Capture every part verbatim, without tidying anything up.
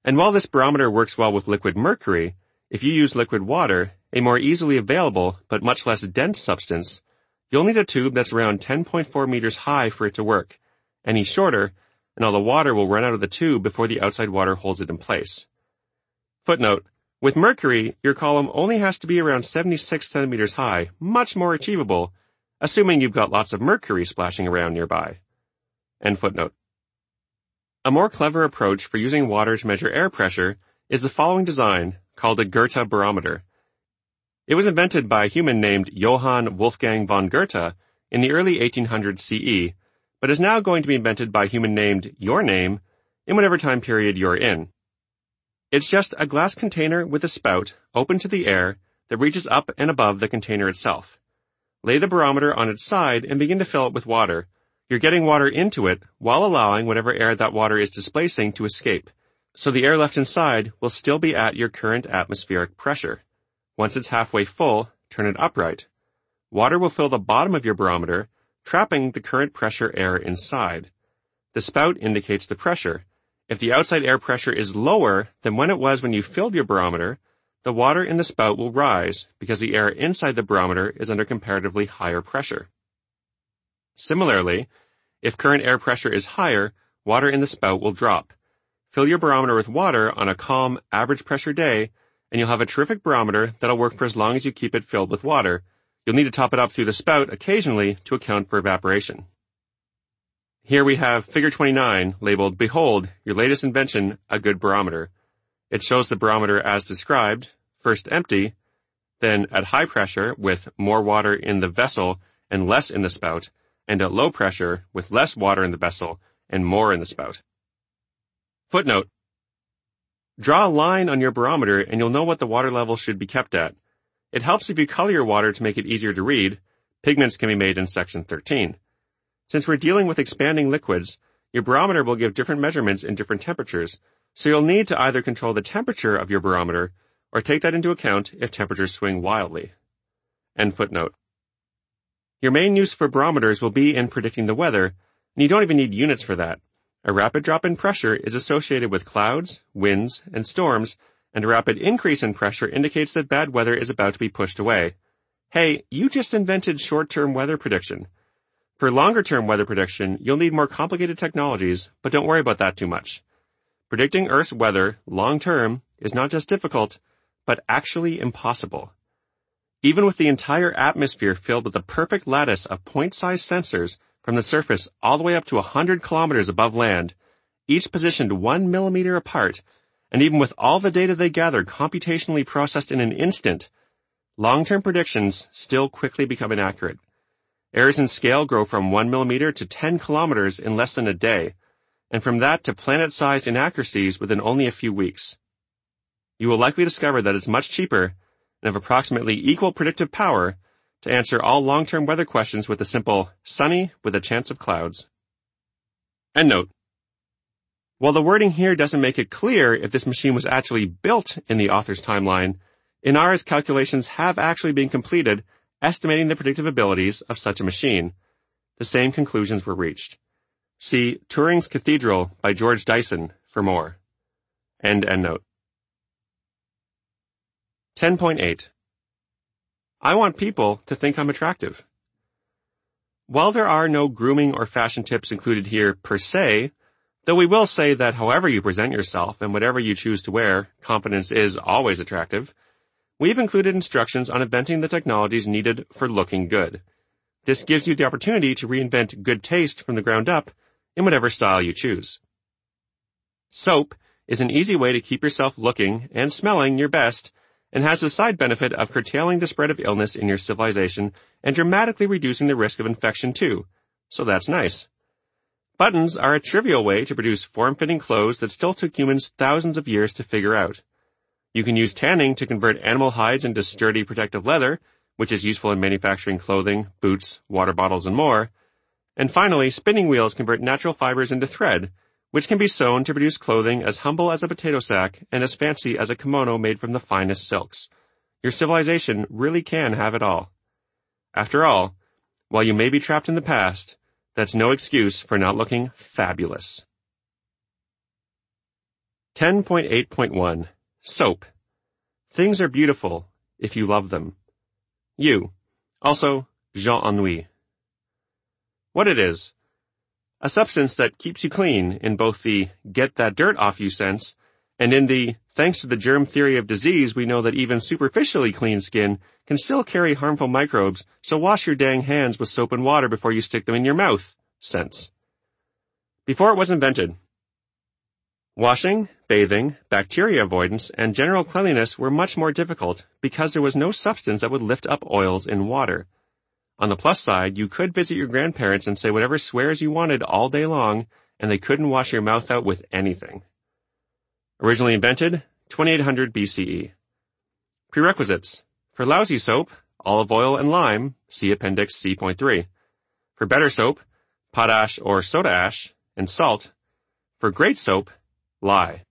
And while this barometer works well with liquid mercury, if you use liquid water, a more easily available but much less dense substance, you'll need a tube that's around ten point four meters high for it to work. Any shorter, and all the water will run out of the tube before the outside water holds it in place. Footnote: with mercury, your column only has to be around seventy-six centimeters high, much more achievable, assuming you've got lots of mercury splashing around nearby. End footnote. A more clever approach for using water to measure air pressure is the following design, called a Goethe barometer. It was invented by a human named Johann Wolfgang von Goethe in the early eighteen hundreds C E, but is now going to be invented by a human named your name in whatever time period you're in. It's just a glass container with a spout open to the air that reaches up and above the container itself. Lay the barometer on its side and begin to fill it with water. You're getting water into it while allowing whatever air that water is displacing to escape, so the air left inside will still be at your current atmospheric pressure. Once it's halfway full, turn it upright. Water will fill the bottom of your barometer, trapping the current pressure air inside. The spout indicates the pressure. If the outside air pressure is lower than when it was when you filled your barometer, the water in the spout will rise because the air inside the barometer is under comparatively higher pressure. Similarly, if current air pressure is higher, water in the spout will drop. Fill your barometer with water on a calm, average pressure day, and you'll have a terrific barometer that'll work for as long as you keep it filled with water. You'll need to top it up through the spout occasionally to account for evaporation. Here we have figure twenty-nine, labeled Behold, your latest invention, a good barometer. It shows the barometer as described, first empty, then at high pressure with more water in the vessel and less in the spout, and at low pressure with less water in the vessel and more in the spout. Footnote: draw a line on your barometer and you'll know what the water level should be kept at. It helps if you color your water to make it easier to read. Pigments can be made in section thirteen. Since we're dealing with expanding liquids, your barometer will give different measurements in different temperatures, so you'll need to either control the temperature of your barometer or take that into account if temperatures swing wildly. End footnote. Your main use for barometers will be in predicting the weather, and you don't even need units for that. A rapid drop in pressure is associated with clouds, winds, and storms, and a rapid increase in pressure indicates that bad weather is about to be pushed away. Hey, you just invented short-term weather prediction. For longer-term weather prediction, you'll need more complicated technologies, but don't worry about that too much. Predicting Earth's weather long-term is not just difficult, but actually impossible. Even with the entire atmosphere filled with a perfect lattice of point-sized sensors from the surface all the way up to one hundred kilometers above land, each positioned one millimeter apart, and even with all the data they gather computationally processed in an instant, long-term predictions still quickly become inaccurate. Errors in scale grow from one millimeter to ten kilometers in less than a day, and from that to planet-sized inaccuracies within only a few weeks. You will likely discover that it's much cheaper and of approximately equal predictive power to answer all long-term weather questions with a simple sunny with a chance of clouds. Endnote. While the wording here doesn't make it clear if this machine was actually built in the author's timeline, Inara's calculations have actually been completed estimating the predictive abilities of such a machine. The same conclusions were reached. See Turing's Cathedral by George Dyson for more. End endnote. ten point eight. I want people to think I'm attractive. While there are no grooming or fashion tips included here per se, though we will say that however you present yourself and whatever you choose to wear, confidence is always attractive, we've included instructions on inventing the technologies needed for looking good. This gives you the opportunity to reinvent good taste from the ground up in whatever style you choose. Soap is an easy way to keep yourself looking and smelling your best and has the side benefit of curtailing the spread of illness in your civilization and dramatically reducing the risk of infection too, so that's nice. Buttons are a trivial way to produce form-fitting clothes that still took humans thousands of years to figure out. You can use tanning to convert animal hides into sturdy protective leather, which is useful in manufacturing clothing, boots, water bottles, and more. And finally, spinning wheels convert natural fibers into thread, which can be sewn to produce clothing as humble as a potato sack and as fancy as a kimono made from the finest silks. Your civilization really can have it all. After all, while you may be trapped in the past, that's no excuse for not looking fabulous. ten point eight point one. Soap. Things are beautiful if you love them. You. Also, Jean Anouilh. What it is. A substance that keeps you clean in both the get that dirt off you sense and in the thanks to the germ theory of disease we know that even superficially clean skin can still carry harmful microbes, so wash your dang hands with soap and water before you stick them in your mouth sense. Before it was invented, washing, bathing, bacteria avoidance, and general cleanliness were much more difficult because there was no substance that would lift up oils in water. On the plus side, you could visit your grandparents and say whatever swears you wanted all day long, and they couldn't wash your mouth out with anything. Originally invented, twenty-eight hundred B C E. Prerequisites. For lousy soap, olive oil and lime, see Appendix C point three. For better soap, potash or soda ash, and salt. For great soap, lye.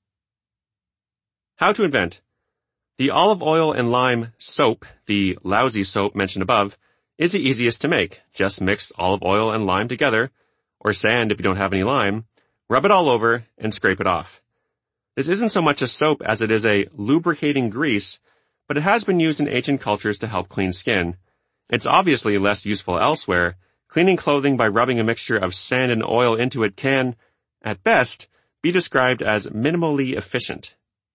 How to invent. The olive oil and lime soap, the lousy soap mentioned above, is the easiest to make. Just mix olive oil and lime together, or sand if you don't have any lime, rub it all over, and scrape it off. This isn't so much a soap as it is a lubricating grease, but it has been used in ancient cultures to help clean skin. It's obviously less useful elsewhere. Cleaning clothing by rubbing a mixture of sand and oil into it can, at best, be described as minimally efficient.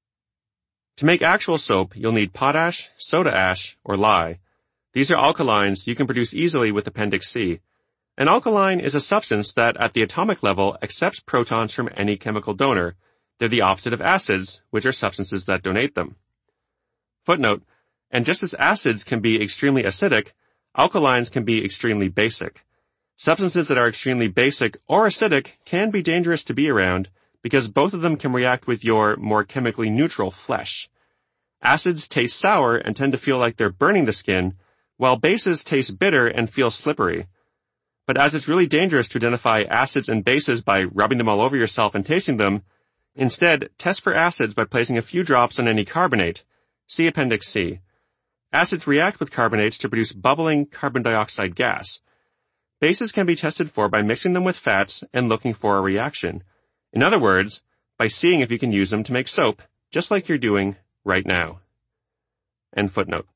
To make actual soap, you'll need potash, soda ash, or lye. These are alkalines you can produce easily with Appendix C. An alkaline is a substance that, at the atomic level, accepts protons from any chemical donor. They're the opposite of acids, which are substances that donate them. Footnote, and just as acids can be extremely acidic, alkalines can be extremely basic. Substances that are extremely basic or acidic can be dangerous to be around because both of them can react with your more chemically neutral flesh. Acids taste sour and tend to feel like they're burning the skin, while bases taste bitter and feel slippery. But as it's really dangerous to identify acids and bases by rubbing them all over yourself and tasting them, instead, test for acids by placing a few drops on any carbonate. See Appendix C. Acids react with carbonates to produce bubbling carbon dioxide gas. Bases can be tested for by mixing them with fats and looking for a reaction. In other words, by seeing if you can use them to make soap, just like you're doing right now. End footnote.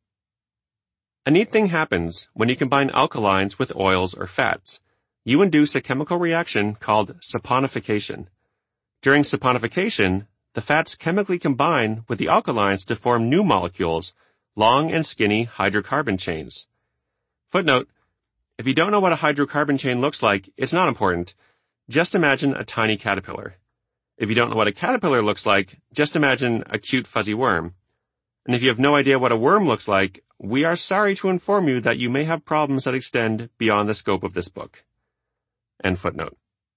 A neat thing happens when you combine alkalines with oils or fats. You induce a chemical reaction called saponification. During saponification, the fats chemically combine with the alkalines to form new molecules, long and skinny hydrocarbon chains. Footnote, if you don't know what a hydrocarbon chain looks like, it's not important. Just imagine a tiny caterpillar. If you don't know what a caterpillar looks like, just imagine a cute fuzzy worm. And if you have no idea what a worm looks like, we are sorry to inform you that you may have problems that extend beyond the scope of this book. End footnote.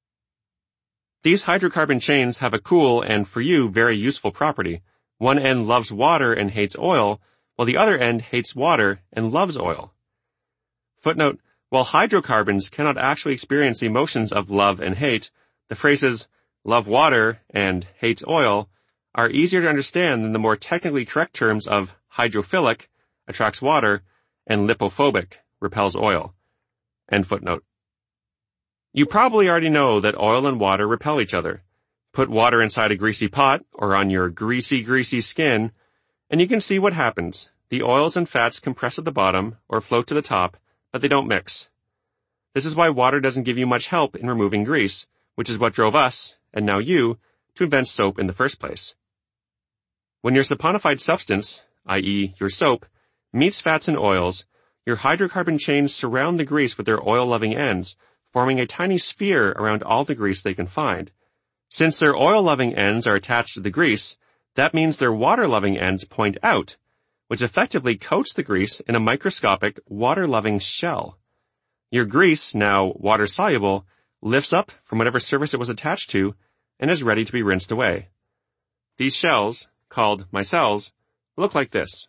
These hydrocarbon chains have a cool and, for you, very useful property. One end loves water and hates oil, while the other end hates water and loves oil. Footnote, while hydrocarbons cannot actually experience the emotions of love and hate, the phrases love water and hates oil are easier to understand than the more technically correct terms of hydrophilic, attracts water, and lipophobic, repels oil. End footnote. You probably already know that oil and water repel each other. Put water inside a greasy pot or on your greasy, greasy skin, and you can see what happens. The oils and fats compress at the bottom or float to the top, but they don't mix. This is why water doesn't give you much help in removing grease, which is what drove us, and now you, to invent soap in the first place. When your saponified substance, that is your soap, meets fats and oils, your hydrocarbon chains surround the grease with their oil-loving ends, forming a tiny sphere around all the grease they can find. Since their oil-loving ends are attached to the grease, that means their water-loving ends point out, which effectively coats the grease in a microscopic, water-loving shell. Your grease, now water-soluble, lifts up from whatever surface it was attached to and is ready to be rinsed away. These shells, called micelles, look like this.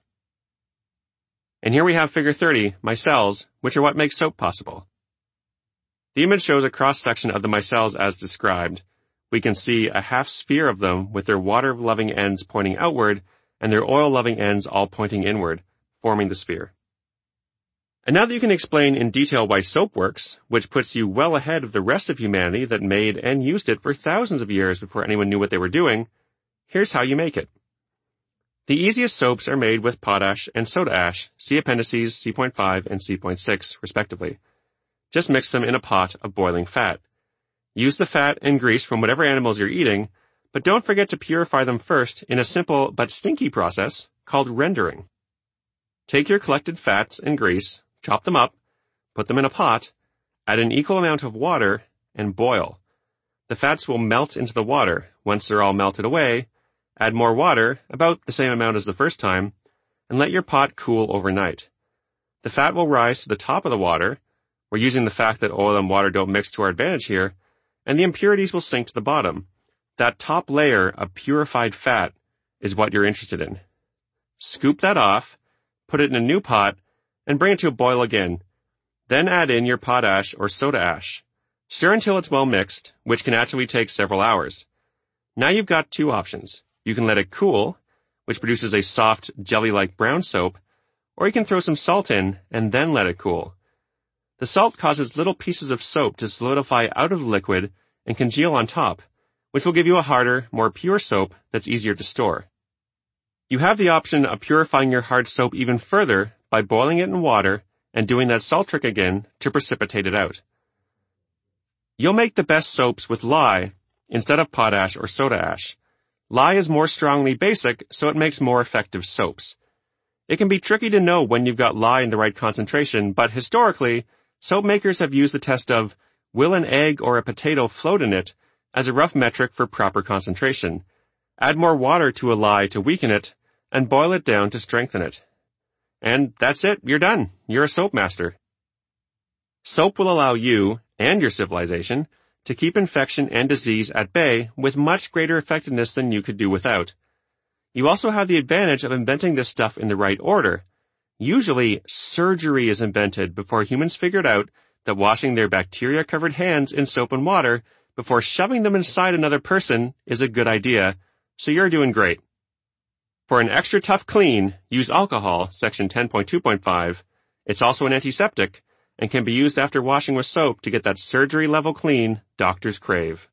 And here we have figure thirty, micelles, which are what make soap possible. The image shows a cross-section of the micelles as described. We can see a half sphere of them with their water-loving ends pointing outward and their oil-loving ends all pointing inward, forming the sphere. And now that you can explain in detail why soap works, which puts you well ahead of the rest of humanity that made and used it for thousands of years before anyone knew what they were doing, Here's how you make it. The easiest soaps are made with potash and soda ash, see appendices C point five and C point six, respectively. Just mix them in a pot of boiling fat. Use the fat and grease from whatever animals you're eating, but don't forget to purify them first in a simple but stinky process called rendering. Take your collected fats and grease, chop them up, put them in a pot, add an equal amount of water, and boil. The fats will melt into the water. Once they're all melted away, add more water, about the same amount as the first time, and let your pot cool overnight. The fat will rise to the top of the water. We're using the fact that oil and water don't mix to our advantage here, and the impurities will sink to the bottom. That top layer of purified fat is what you're interested in. Scoop that off, put it in a new pot, and bring it to a boil again. Then add in your potash or soda ash. Stir until it's well mixed, which can actually take several hours. Now you've got two options. You can let it cool, which produces a soft, jelly-like brown soap, or you can throw some salt in and then let it cool. The salt causes little pieces of soap to solidify out of the liquid and congeal on top, which will give you a harder, more pure soap that's easier to store. You have the option of purifying your hard soap even further by boiling it in water and doing that salt trick again to precipitate it out. You'll make the best soaps with lye instead of potash or soda ash. Lye is more strongly basic, so it makes more effective soaps. It can be tricky to know when you've got lye in the right concentration, but historically, soap makers have used the test of will an egg or a potato float in it as a rough metric for proper concentration. Add more water to a lye to weaken it, and boil it down to strengthen it. And that's it, you're done. You're a soap master. Soap will allow you, and your civilization, to keep infection and disease at bay with much greater effectiveness than you could do without. You also have the advantage of inventing this stuff in the right order. Usually, surgery is invented before humans figured out that washing their bacteria-covered hands in soap and water before shoving them inside another person is a good idea, so you're doing great. For an extra tough clean, use alcohol, section ten point two point five. It's also an antiseptic and can be used after washing with soap to get that surgery-level clean doctors crave.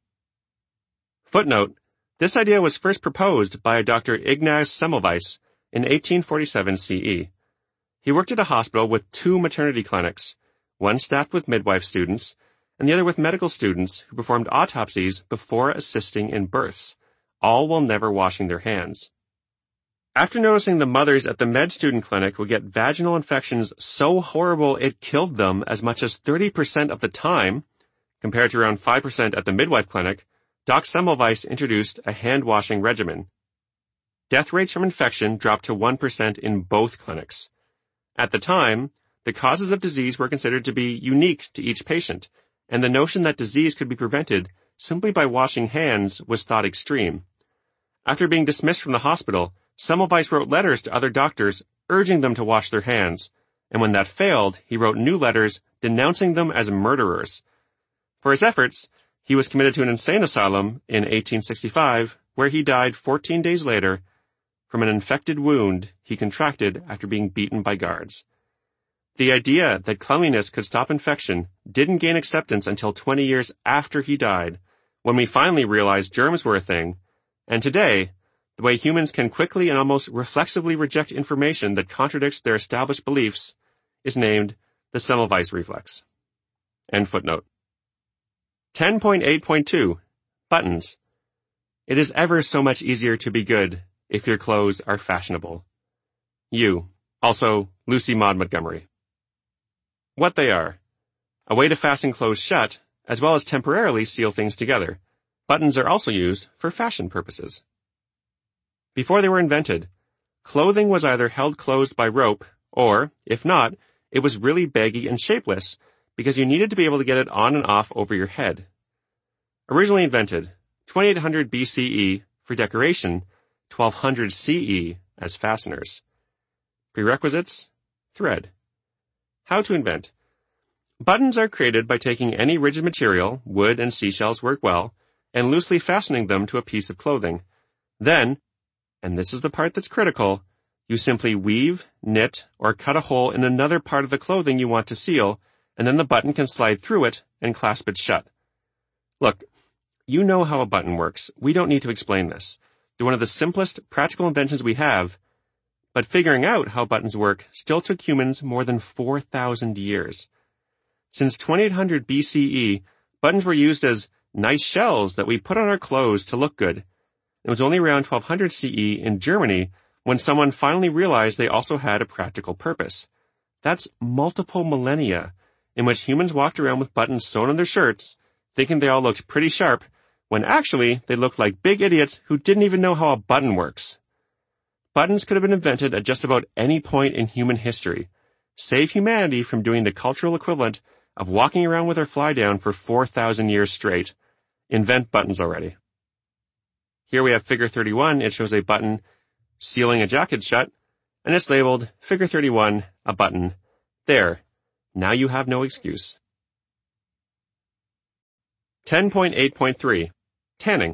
Footnote: this idea was first proposed by a Doctor Ignaz Semmelweis in eighteen forty-seven C E. He worked at a hospital with two maternity clinics, one staffed with midwife students, and the other with medical students who performed autopsies before assisting in births, all while never washing their hands. After noticing the mothers at the med student clinic would get vaginal infections so horrible it killed them as much as thirty percent of the time, compared to around five percent at the midwife clinic, Doc Semmelweis introduced a hand-washing regimen. Death rates from infection dropped to one percent in both clinics. At the time, the causes of disease were considered to be unique to each patient, and the notion that disease could be prevented simply by washing hands was thought extreme. After being dismissed from the hospital, Semmelweis wrote letters to other doctors urging them to wash their hands, and when that failed, he wrote new letters denouncing them as murderers. For his efforts, he was committed to an insane asylum in eighteen sixty-five, where he died fourteen days later from an infected wound he contracted after being beaten by guards. The idea that cleanliness could stop infection didn't gain acceptance until twenty years after he died, when we finally realized germs were a thing, and today, the way humans can quickly and almost reflexively reject information that contradicts their established beliefs is named the Semmelweis reflex. End footnote. ten point eight point two. Buttons. It is ever so much easier to be good if your clothes are fashionable. You. Also, Lucy Maud Montgomery. What they are. A way to fasten clothes shut, as well as temporarily seal things together. Buttons are also used for fashion purposes. Before they were invented, clothing was either held closed by rope, or, if not, it was really baggy and shapeless because you needed to be able to get it on and off over your head. Originally invented, twenty-eight hundred B C E for decoration, twelve hundred C E as fasteners. Prerequisites: thread. How to invent. Buttons are created by taking any rigid material, wood and seashells work well, and loosely fastening them to a piece of clothing. Then, and this is the part that's critical, you simply weave, knit, or cut a hole in another part of the clothing you want to seal, and then the button can slide through it and clasp it shut. Look, you know how a button works. We don't need to explain this. They're one of the simplest practical inventions we have, but figuring out how buttons work still took humans more than four thousand years. Since twenty-eight hundred B C E, buttons were used as nice shells that we put on our clothes to look good. It was only around twelve hundred C E in Germany when someone finally realized they also had a practical purpose. That's multiple millennia in which humans walked around with buttons sewn on their shirts, thinking they all looked pretty sharp, when actually they looked like big idiots who didn't even know how a button works. Buttons could have been invented at just about any point in human history. Save humanity from doing the cultural equivalent of walking around with our fly down for four thousand years straight. Invent buttons already. Here we have figure thirty-one. It shows a button sealing a jacket shut, and it's labeled figure thirty-one, a button. There. Now you have no excuse. ten point eight point three. Tanning.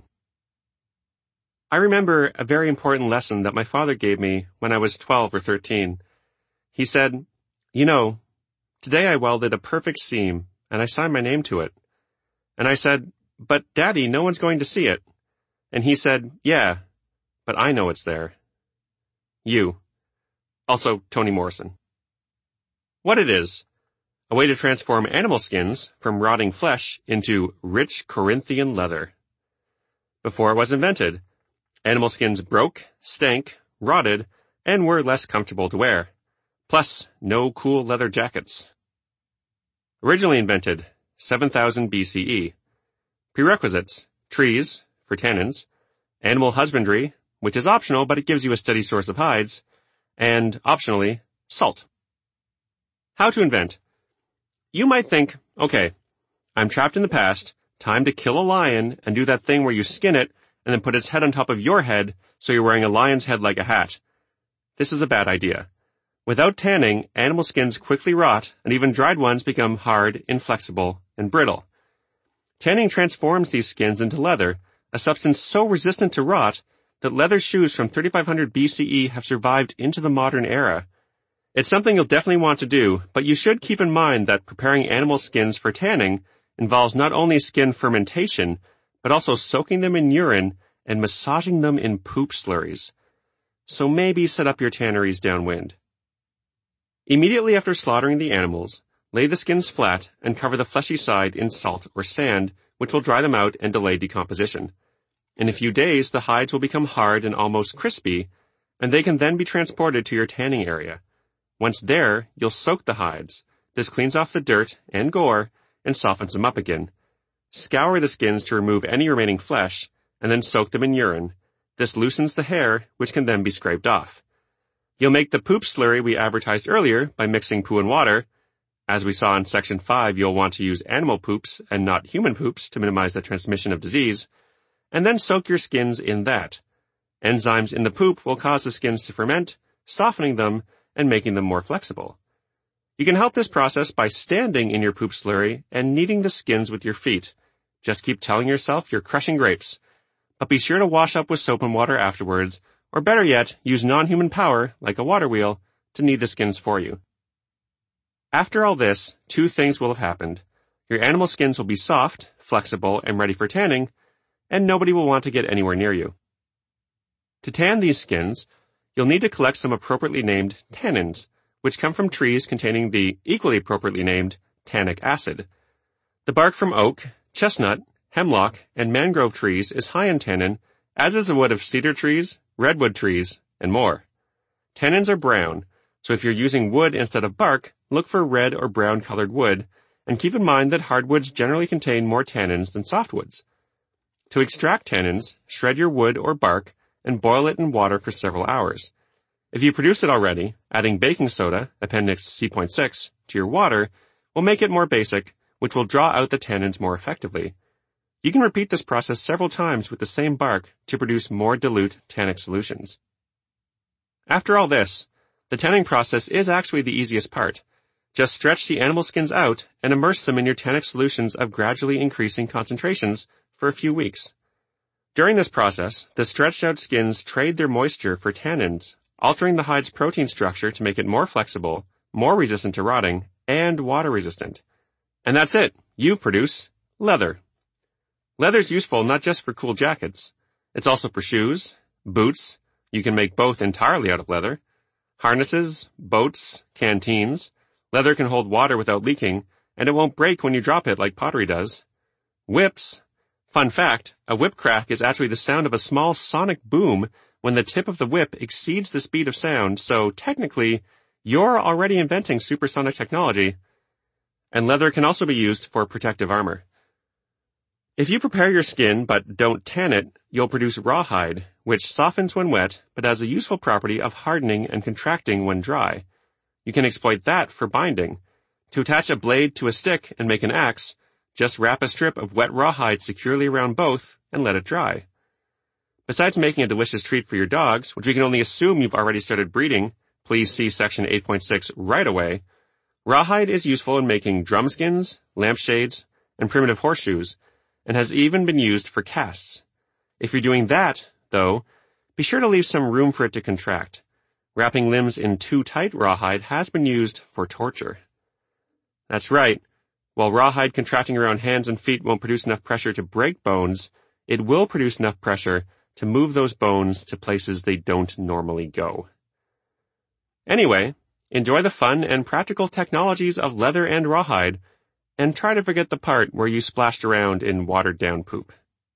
I remember a very important lesson that my father gave me when I was twelve or thirteen. He said, "You know, today I welded a perfect seam, and I signed my name to it." And I said, "But Daddy, no one's going to see it." And he said, "Yeah, but I know it's there." You. Also, Toni Morrison. What it is. A way to transform animal skins from rotting flesh into rich Corinthian leather. Before it was invented, animal skins broke, stank, rotted, and were less comfortable to wear. Plus, no cool leather jackets. Originally invented, seven thousand B C E. Prerequisites, trees, for tannins, animal husbandry, which is optional but it gives you a steady source of hides, and, optionally, salt. How to invent. You might think, okay, I'm trapped in the past, time to kill a lion and do that thing where you skin it and then put its head on top of your head so you're wearing a lion's head like a hat. This is a bad idea. Without tanning, animal skins quickly rot and even dried ones become hard, inflexible, and brittle. Tanning transforms these skins into leather, a substance so resistant to rot that leather shoes from thirty-five hundred B C E have survived into the modern era. It's something you'll definitely want to do, but you should keep in mind that preparing animal skins for tanning involves not only skin fermentation, but also soaking them in urine and massaging them in poop slurries. So maybe set up your tanneries downwind. Immediately after slaughtering the animals, lay the skins flat and cover the fleshy side in salt or sand, which will dry them out and delay decomposition. In a few days, the hides will become hard and almost crispy, and they can then be transported to your tanning area. Once there, you'll soak the hides. This cleans off the dirt and gore and softens them up again. Scour the skins to remove any remaining flesh, and then soak them in urine. This loosens the hair, which can then be scraped off. You'll make the poop slurry we advertised earlier by mixing poo and water. As we saw in section five, you'll want to use animal poops and not human poops to minimize the transmission of disease. And then soak your skins in that. Enzymes in the poop will cause the skins to ferment, softening them and making them more flexible. You can help this process by standing in your poop slurry and kneading the skins with your feet. Just keep telling yourself you're crushing grapes. But be sure to wash up with soap and water afterwards, or better yet, use non-human power, like a water wheel, to knead the skins for you. After all this, two things will have happened. Your animal skins will be soft, flexible, and ready for tanning, and nobody will want to get anywhere near you. To tan these skins, you'll need to collect some appropriately named tannins, which come from trees containing the equally appropriately named tannic acid. The bark from oak, chestnut, hemlock, and mangrove trees is high in tannin, as is the wood of cedar trees, redwood trees, and more. Tannins are brown, so if you're using wood instead of bark, look for red or brown colored wood, and keep in mind that hardwoods generally contain more tannins than softwoods. To extract tannins, shred your wood or bark and boil it in water for several hours. If you produce it already, adding baking soda, Appendix C point six, to your water will make it more basic, which will draw out the tannins more effectively. You can repeat this process several times with the same bark to produce more dilute tannic solutions. After all this, the tanning process is actually the easiest part. Just stretch the animal skins out and immerse them in your tannic solutions of gradually increasing concentrations for a few weeks. During this process, the stretched out skins trade their moisture for tannins, altering the hide's protein structure to make it more flexible, more resistant to rotting, and water resistant. And that's it. You produce leather. Leather's useful not just for cool jackets. It's also for shoes, Boots, you can make both entirely out of leather. Harnesses, boats, canteens. Leather can hold water without leaking, and it won't break when you drop it like pottery does. Whips. Fun fact, a whip crack is actually the sound of a small sonic boom when the tip of the whip exceeds the speed of sound, so technically, you're already inventing supersonic technology. And leather can also be used for protective armor. If you prepare your skin but don't tan it, you'll produce rawhide, which softens when wet but has a useful property of hardening and contracting when dry. You can exploit that for binding. To attach a blade to a stick and make an axe, just wrap a strip of wet rawhide securely around both and let it dry. Besides making a delicious treat for your dogs, which we can only assume you've already started breeding, please see section eight point six right away, rawhide is useful in making drum skins, lampshades, and primitive horseshoes, and has even been used for casts. If you're doing that, though, be sure to leave some room for it to contract. Wrapping limbs in too tight rawhide has been used for torture. That's right. While rawhide contracting around hands and feet won't produce enough pressure to break bones, it will produce enough pressure to move those bones to places they don't normally go. Anyway, enjoy the fun and practical technologies of leather and rawhide, and try to forget the part where you splashed around in watered-down poop.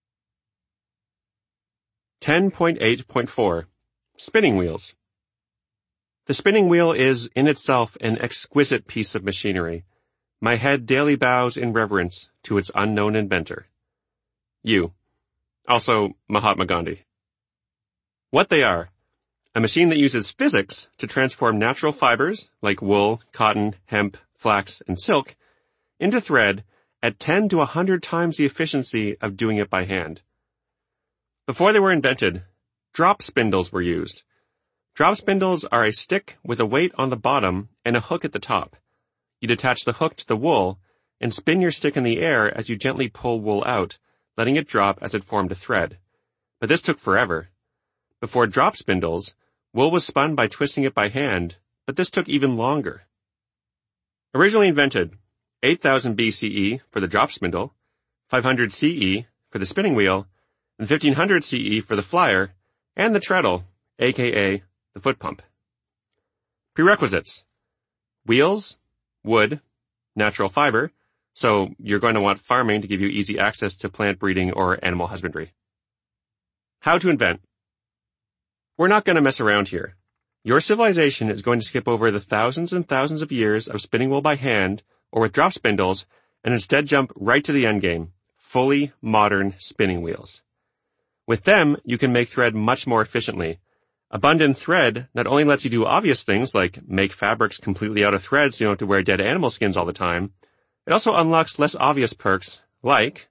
ten point eight point four. Spinning wheels. The spinning wheel is, in itself, an exquisite piece of machinery. My head daily bows in reverence to its unknown inventor. You. Also, Mahatma Gandhi. What they are. A machine that uses physics to transform natural fibers, like wool, cotton, hemp, flax, and silk, into thread at ten to one hundred times the efficiency of doing it by hand. Before they were invented, drop spindles were used. Drop spindles are a stick with a weight on the bottom and a hook at the top. You'd attach the hook to the wool and spin your stick in the air as you gently pull wool out, letting it drop as it formed a thread. But this took forever. Before drop spindles, wool was spun by twisting it by hand, but this took even longer. Originally invented, eight thousand B C E for the drop spindle, five hundred C E for the spinning wheel, and fifteen hundred C E for the flyer, and the treadle, aka the foot pump. Prerequisites. Wheels, wood, natural fiber, so you're going to want farming to give you easy access to plant breeding or animal husbandry. How to invent. We're not going to mess around here. Your civilization is going to skip over the thousands and thousands of years of spinning wool by hand or with drop spindles and instead jump right to the endgame, fully modern spinning wheels. With them, you can make thread much more efficiently. Abundant thread not only lets you do obvious things like make fabrics completely out of thread so you don't have to wear dead animal skins all the time, it also unlocks less obvious perks like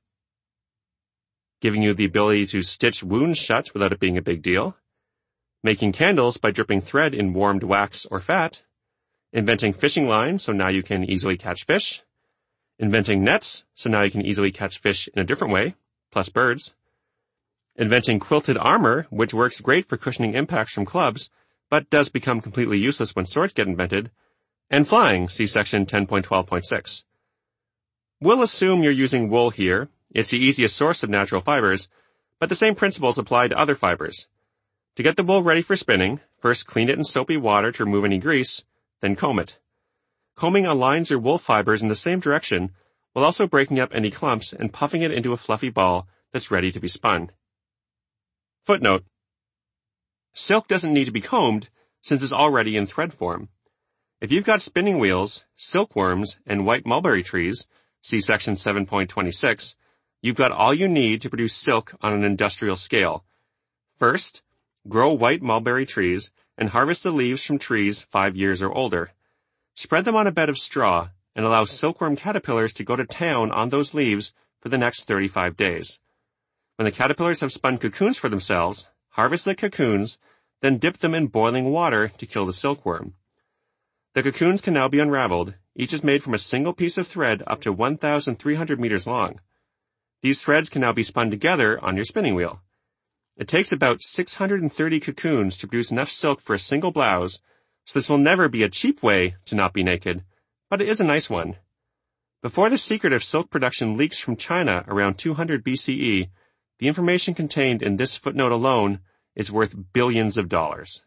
giving you the ability to stitch wounds shut without it being a big deal, making candles by dripping thread in warmed wax or fat, inventing fishing line so now you can easily catch fish, inventing nets so now you can easily catch fish in a different way, plus birds, inventing quilted armor, which works great for cushioning impacts from clubs, but does become completely useless when swords get invented, and flying, see section ten point twelve point six. We'll assume you're using wool here. It's the easiest source of natural fibers, but the same principles apply to other fibers. To get the wool ready for spinning, first clean it in soapy water to remove any grease, then comb it. Combing aligns your wool fibers in the same direction, while also breaking up any clumps and puffing it into a fluffy ball that's ready to be spun. Footnote. Silk doesn't need to be combed, since it's already in thread form. If you've got spinning wheels, silkworms, and white mulberry trees, see section seven point twenty-six, you've got all you need to produce silk on an industrial scale. First, grow white mulberry trees and harvest the leaves from trees five years or older. Spread them on a bed of straw and allow silkworm caterpillars to go to town on those leaves for the next thirty-five days. When the caterpillars have spun cocoons for themselves, harvest the cocoons, then dip them in boiling water to kill the silkworm. The cocoons can now be unraveled. Each is made from a single piece of thread up to one thousand three hundred meters long. These threads can now be spun together on your spinning wheel. It takes about six hundred thirty cocoons to produce enough silk for a single blouse, so this will never be a cheap way to not be naked, but it is a nice one. Before the secret of silk production leaks from China around two hundred B C E, the information contained in this footnote alone it's worth billions of dollars.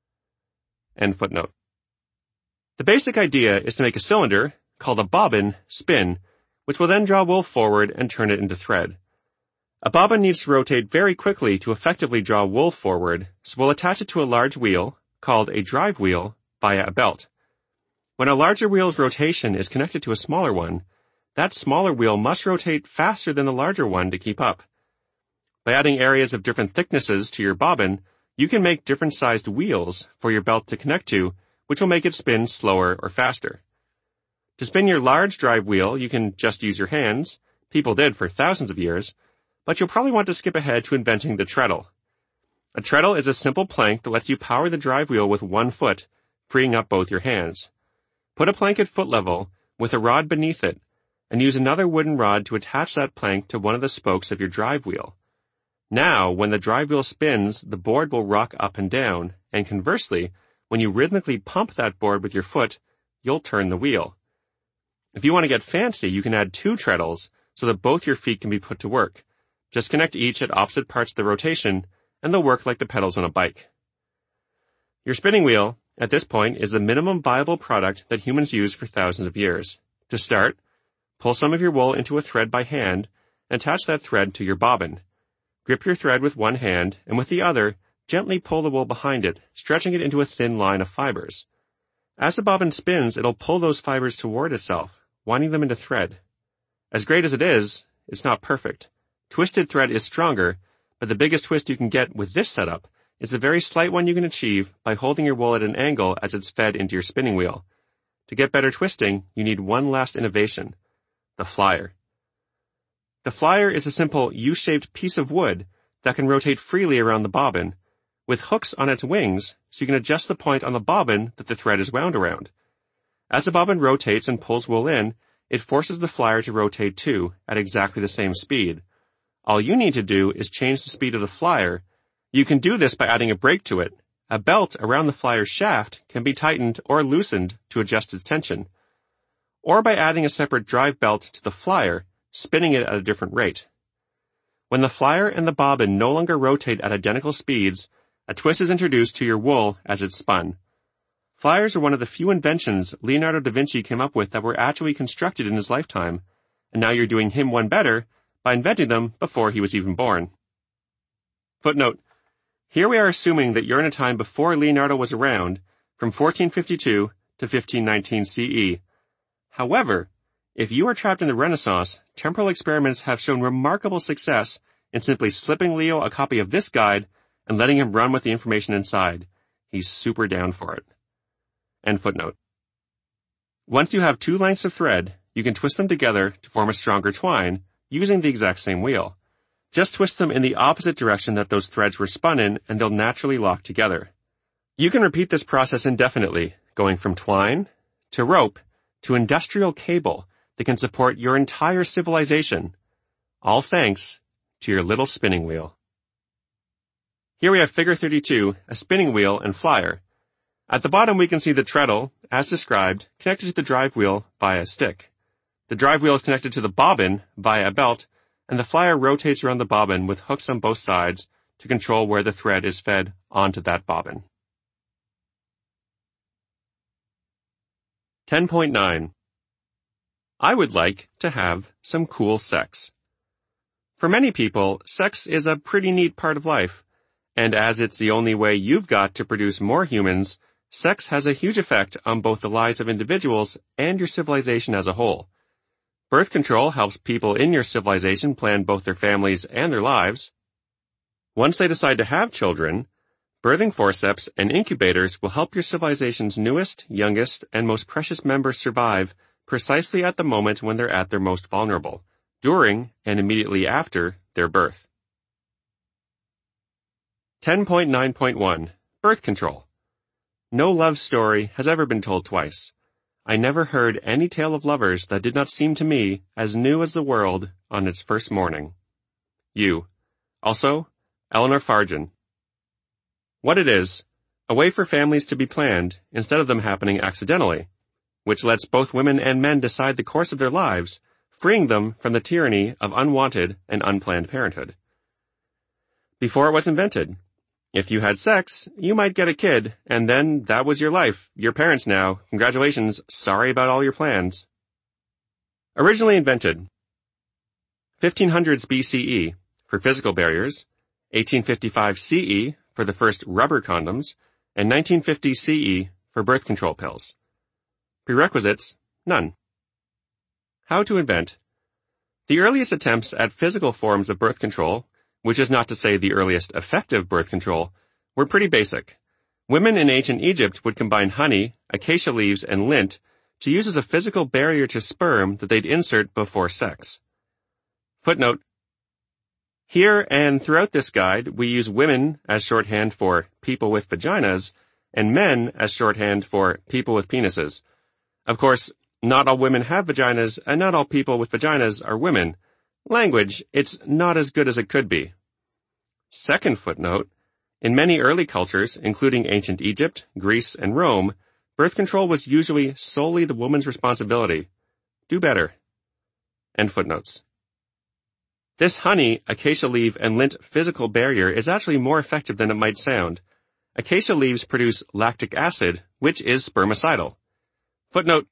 End footnote. The basic idea is to make a cylinder, called a bobbin, spin, which will then draw wool forward and turn it into thread. A bobbin needs to rotate very quickly to effectively draw wool forward, so we'll attach it to a large wheel, called a drive wheel, via a belt. When a larger wheel's rotation is connected to a smaller one, that smaller wheel must rotate faster than the larger one to keep up. By adding areas of different thicknesses to your bobbin, you can make different sized wheels for your belt to connect to, which will make it spin slower or faster. To spin your large drive wheel, you can just use your hands. People did for thousands of years. But you'll probably want to skip ahead to inventing the treadle. A treadle is a simple plank that lets you power the drive wheel with one foot, freeing up both your hands. Put a plank at foot level with a rod beneath it, and use another wooden rod to attach that plank to one of the spokes of your drive wheel. Now, when the drive wheel spins, the board will rock up and down, and conversely, when you rhythmically pump that board with your foot, you'll turn the wheel. If you want to get fancy, you can add two treadles so that both your feet can be put to work. Just connect each at opposite parts of the rotation, and they'll work like the pedals on a bike. Your spinning wheel, at this point, is the minimum viable product that humans use for thousands of years. To start, pull some of your wool into a thread by hand, and attach that thread to your bobbin. Grip your thread with one hand, and with the other, gently pull the wool behind it, stretching it into a thin line of fibers. As the bobbin spins, it'll pull those fibers toward itself, winding them into thread. As great as it is, it's not perfect. Twisted thread is stronger, but the biggest twist you can get with this setup is a very slight one you can achieve by holding your wool at an angle as it's fed into your spinning wheel. To get better twisting, you need one last innovation, the flyer. The flyer is a simple U-shaped piece of wood that can rotate freely around the bobbin, with hooks on its wings so you can adjust the point on the bobbin that the thread is wound around. As the bobbin rotates and pulls wool in, it forces the flyer to rotate too, at exactly the same speed. All you need to do is change the speed of the flyer. You can do this by adding a brake to it. A belt around the flyer's shaft can be tightened or loosened to adjust its tension. Or by adding a separate drive belt to the flyer, spinning it at a different rate. When the flyer and the bobbin no longer rotate at identical speeds, a twist is introduced to your wool as it's spun. Flyers are one of the few inventions Leonardo da Vinci came up with that were actually constructed in his lifetime, and now you're doing him one better by inventing them before he was even born. Footnote: here we are assuming that you're in a time before Leonardo was around, from fourteen fifty-two to fifteen nineteen C E. However, if you are trapped in the Renaissance, temporal experiments have shown remarkable success in simply slipping Leo a copy of this guide and letting him run with the information inside. He's super down for it. End footnote. Once you have two lengths of thread, you can twist them together to form a stronger twine, using the exact same wheel. Just twist them in the opposite direction that those threads were spun in, and they'll naturally lock together. You can repeat this process indefinitely, going from twine to rope to industrial cable that can support your entire civilization, all thanks to your little spinning wheel. Here we have figure thirty-two, a spinning wheel and flyer. At the bottom we can see the treadle, as described, connected to the drive wheel via a stick. The drive wheel is connected to the bobbin via a belt, and the flyer rotates around the bobbin with hooks on both sides to control where the thread is fed onto that bobbin. ten point nine. I would like to have some cool sex. For many people, sex is a pretty neat part of life, and as it's the only way you've got to produce more humans, sex has a huge effect on both the lives of individuals and your civilization as a whole. Birth control helps people in your civilization plan both their families and their lives. Once they decide to have children, birthing forceps and incubators will help your civilization's newest, youngest, and most precious members survive precisely at the moment when they're at their most vulnerable, during and immediately after their birth. ten point nine point one. Birth control. No love story has ever been told twice. I never heard any tale of lovers that did not seem to me as new as the world on its first morning. You. Also, Eleanor Fargen. What it is, a way for families to be planned instead of them happening accidentally, which lets both women and men decide the course of their lives, freeing them from the tyranny of unwanted and unplanned parenthood. Before it was invented, If you had sex, you might get a kid, and then that was your life. You're parents now. Congratulations. Sorry about all your plans. Originally invented. fifteen hundreds B C E for physical barriers, eighteen fifty-five C E for the first rubber condoms, and nineteen fifty C E for birth control pills. Prerequisites, none. How to invent. The earliest attempts at physical forms of birth control, which is not to say the earliest effective birth control, were pretty basic. Women in ancient Egypt would combine honey, acacia leaves, and lint to use as a physical barrier to sperm that they'd insert before sex. Footnote. Here and throughout this guide, we use women as shorthand for people with vaginas and men as shorthand for people with penises. Of course, not all women have vaginas and not all people with vaginas are women. Language, it's not as good as it could be. Second footnote. In many early cultures, including ancient Egypt, Greece, and Rome, birth control was usually solely the woman's responsibility. Do better. End footnotes. This honey, acacia leaf, and lint physical barrier is actually more effective than it might sound. Acacia leaves produce lactic acid, which is spermicidal. Footnote.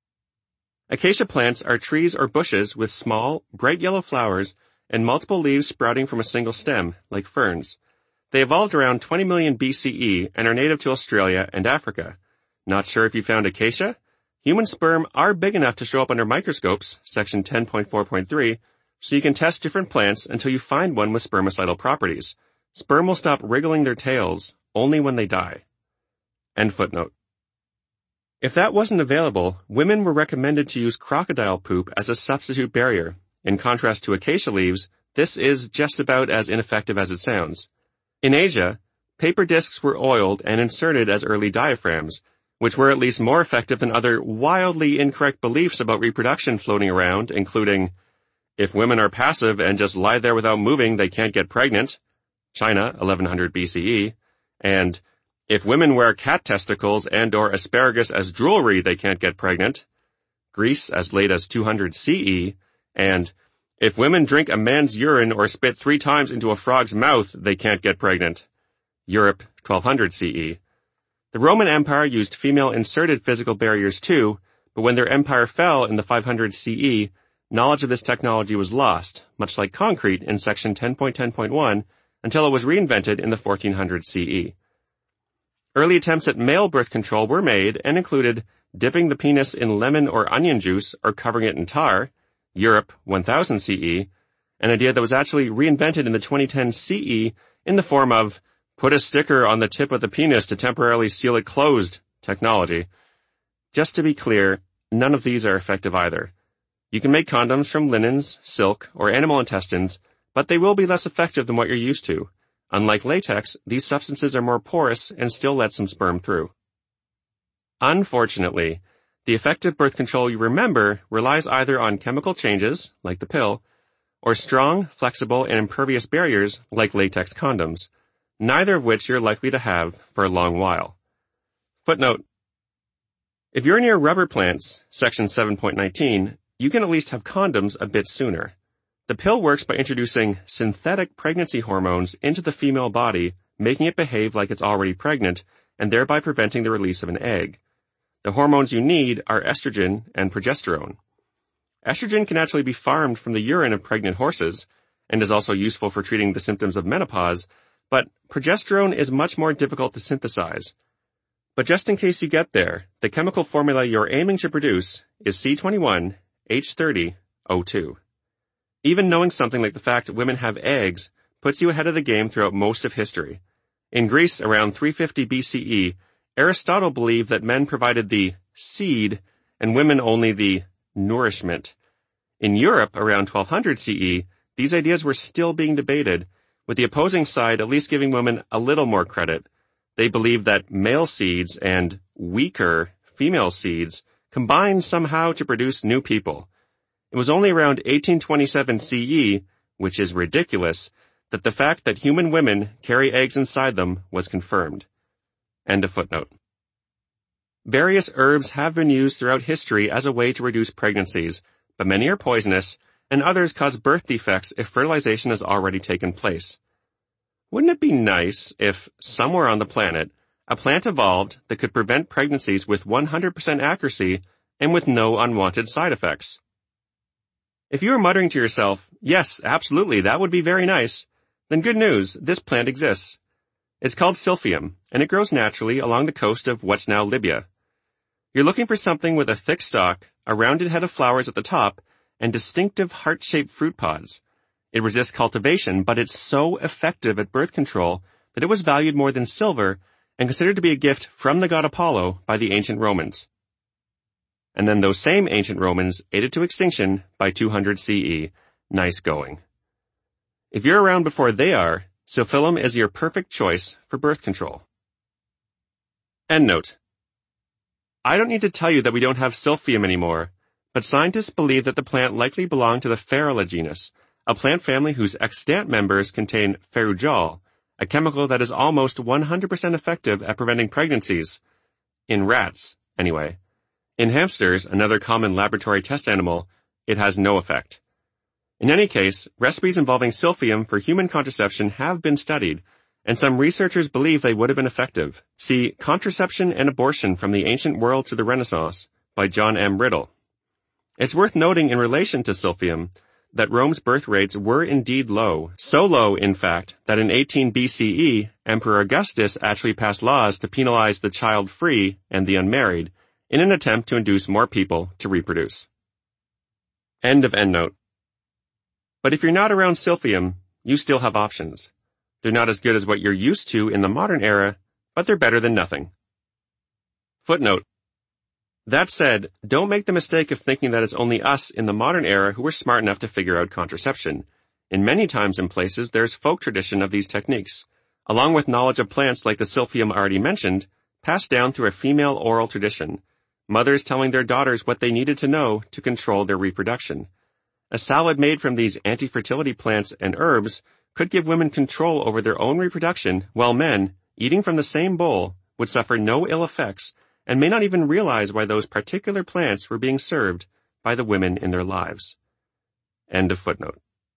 Acacia plants are trees or bushes with small, bright yellow flowers and multiple leaves sprouting from a single stem, like ferns. They evolved around twenty million B C E and are native to Australia and Africa. Not sure if you found acacia? Human sperm are big enough to show up under microscopes, section ten point four point three, so you can test different plants until you find one with spermicidal properties. Sperm will stop wriggling their tails only when they die. End footnote. If that wasn't available, women were recommended to use crocodile poop as a substitute barrier. In contrast to acacia leaves, this is just about as ineffective as it sounds. In Asia, paper discs were oiled and inserted as early diaphragms, which were at least more effective than other wildly incorrect beliefs about reproduction floating around, including, if women are passive and just lie there without moving, they can't get pregnant, China, eleven hundred B C E, and if women wear cat testicles and or asparagus as jewelry, they can't get pregnant, Greece as late as two hundred C E, and if women drink a man's urine or spit three times into a frog's mouth, they can't get pregnant, Europe, twelve hundred C E. The Roman Empire used female-inserted physical barriers too, but when their empire fell in the five hundred C E, knowledge of this technology was lost, much like concrete in section ten point ten point one, until it was reinvented in the fourteen hundred C E. Early attempts at male birth control were made and included dipping the penis in lemon or onion juice or covering it in tar, Europe, one thousand C E, an idea that was actually reinvented in the twenty ten C E in the form of put a sticker on the tip of the penis to temporarily seal it closed technology. Just to be clear, none of these are effective either. You can make condoms from linens, silk, or animal intestines, but they will be less effective than what you're used to. Unlike latex, these substances are more porous and still let some sperm through. Unfortunately, the effective birth control you remember relies either on chemical changes, like the pill, or strong, flexible, and impervious barriers, like latex condoms, neither of which you're likely to have for a long while. Footnote. If you're near rubber plants, section seven point nineteen, you can at least have condoms a bit sooner. The pill works by introducing synthetic pregnancy hormones into the female body, making it behave like it's already pregnant, and thereby preventing the release of an egg. The hormones you need are estrogen and progesterone. Estrogen can actually be farmed from the urine of pregnant horses, and is also useful for treating the symptoms of menopause, but progesterone is much more difficult to synthesize. But just in case you get there, the chemical formula you're aiming to produce is C twenty-one H thirty O two. Even knowing something like the fact that women have eggs puts you ahead of the game throughout most of history. In Greece, around three fifty B C E, Aristotle believed that men provided the seed and women only the nourishment. In Europe, around twelve hundred C E, these ideas were still being debated, with the opposing side at least giving women a little more credit. They believed that male seeds and weaker female seeds combined somehow to produce new people. It was only around eighteen twenty-seven C E, which is ridiculous, that the fact that human women carry eggs inside them was confirmed. End of footnote. Various herbs have been used throughout history as a way to reduce pregnancies, but many are poisonous, and others cause birth defects if fertilization has already taken place. Wouldn't it be nice if, somewhere on the planet, a plant evolved that could prevent pregnancies with one hundred percent accuracy and with no unwanted side effects? If you are muttering to yourself, yes, absolutely, that would be very nice, then good news, this plant exists. It's called Silphium, and it grows naturally along the coast of what's now Libya. You're looking for something with a thick stalk, a rounded head of flowers at the top, and distinctive heart-shaped fruit pods. It resists cultivation, but it's so effective at birth control that it was valued more than silver and considered to be a gift from the god Apollo by the ancient Romans. And then those same ancient Romans ate it to extinction by two hundred C E. Nice going. If you're around before they are, Silphium is your perfect choice for birth control. Endnote. I don't need to tell you that we don't have Silphium anymore, but scientists believe that the plant likely belonged to the Ferula genus, a plant family whose extant members contain ferrujol, a chemical that is almost one hundred percent effective at preventing pregnancies. In rats, anyway. In hamsters, another common laboratory test animal, it has no effect. In any case, recipes involving Silphium for human contraception have been studied, and some researchers believe they would have been effective. See Contraception and Abortion from the Ancient World to the Renaissance by John M. Riddle. It's worth noting in relation to Silphium that Rome's birth rates were indeed low, so low, in fact, that in eighteen B C E, Emperor Augustus actually passed laws to penalize the child-free and the unmarried in an attempt to induce more people to reproduce. End of endnote. But if you're not around Silphium, you still have options. They're not as good as what you're used to in the modern era, but they're better than nothing. Footnote. That said, don't make the mistake of thinking that it's only us in the modern era who are smart enough to figure out contraception. In many times and places, there's folk tradition of these techniques, along with knowledge of plants like the Silphium already mentioned, passed down through a female oral tradition, mothers telling their daughters what they needed to know to control their reproduction. A salad made from these anti-fertility plants and herbs could give women control over their own reproduction, while men, eating from the same bowl, would suffer no ill effects and may not even realize why those particular plants were being served by the women in their lives. End of footnote.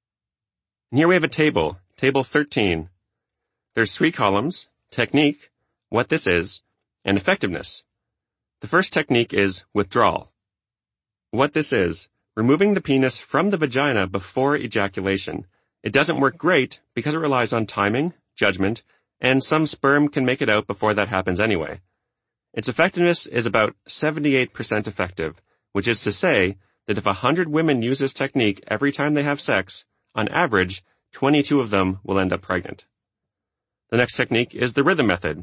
And here we have a table, table thirteen. There's three columns: technique, what this is, and effectiveness. The first technique is withdrawal. What this is, removing the penis from the vagina before ejaculation. It doesn't work great because it relies on timing, judgment, and some sperm can make it out before that happens anyway. Its effectiveness is about seventy-eight percent effective, which is to say that if one hundred women use this technique every time they have sex, on average, twenty-two of them will end up pregnant. The next technique is the rhythm method.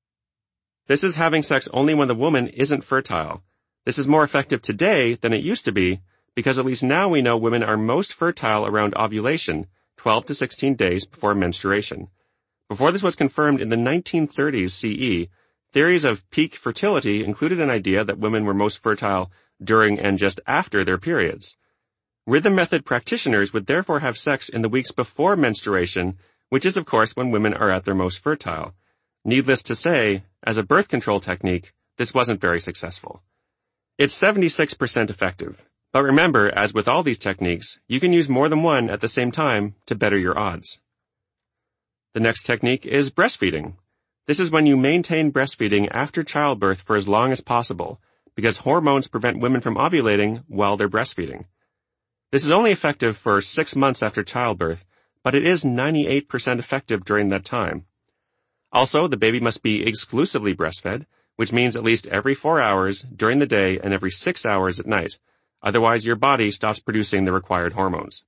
This is having sex only when the woman isn't fertile. This is more effective today than it used to be, because at least now we know women are most fertile around ovulation, twelve to sixteen days before menstruation. Before this was confirmed in the nineteen thirties C E, theories of peak fertility included an idea that women were most fertile during and just after their periods. Rhythm method practitioners would therefore have sex in the weeks before menstruation, which is of course when women are at their most fertile. Needless to say, as a birth control technique, this wasn't very successful. It's seventy-six percent effective. But remember, as with all these techniques, you can use more than one at the same time to better your odds. The next technique is breastfeeding. This is when you maintain breastfeeding after childbirth for as long as possible, because hormones prevent women from ovulating while they're breastfeeding. This is only effective for six months after childbirth, but it is ninety-eight percent effective during that time. Also, the baby must be exclusively breastfed, which means at least every four hours during the day and every six hours at night. Otherwise, your body stops producing the required hormones.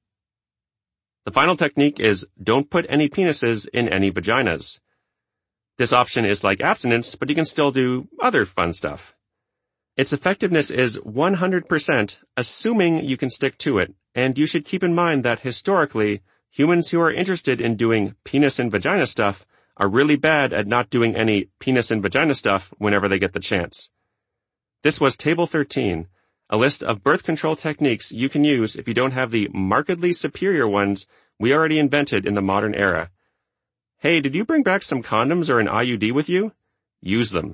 The final technique is don't put any penises in any vaginas. This option is like abstinence, but you can still do other fun stuff. Its effectiveness is one hundred percent, assuming you can stick to it, and you should keep in mind that historically, humans who are interested in doing penis and vagina stuff are really bad at not doing any penis and vagina stuff whenever they get the chance. This was Table thirteen. A list of birth control techniques you can use if you don't have the markedly superior ones we already invented in the modern era. Hey, did you bring back some condoms or an I U D with you? Use them.